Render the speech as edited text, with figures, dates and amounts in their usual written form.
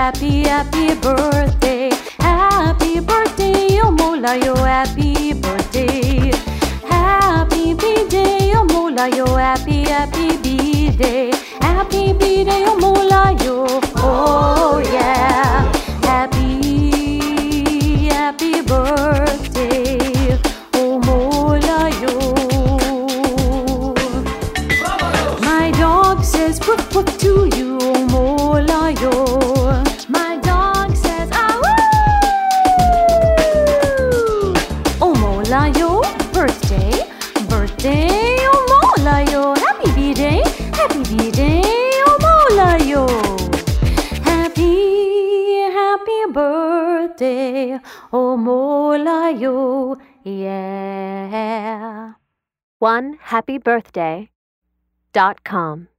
happy, happy birthday. Happy birthday, oh mola yo, happy birthday. Happy B-day, oh mola yo, happy, happy B-day. Happy B-day, oh mola yo, oh yeah. Happy, happy birthday, oh mola yo. My dog says woof woof to you, oh mola yo. My dog says ah woo. Oh mola yo, birthday, birthday, oh mola yo. Happy B-day, happy B-day, oh mola yo. Happy, happy birthday, oh mola yo, yeah. OneHappyBirthday.com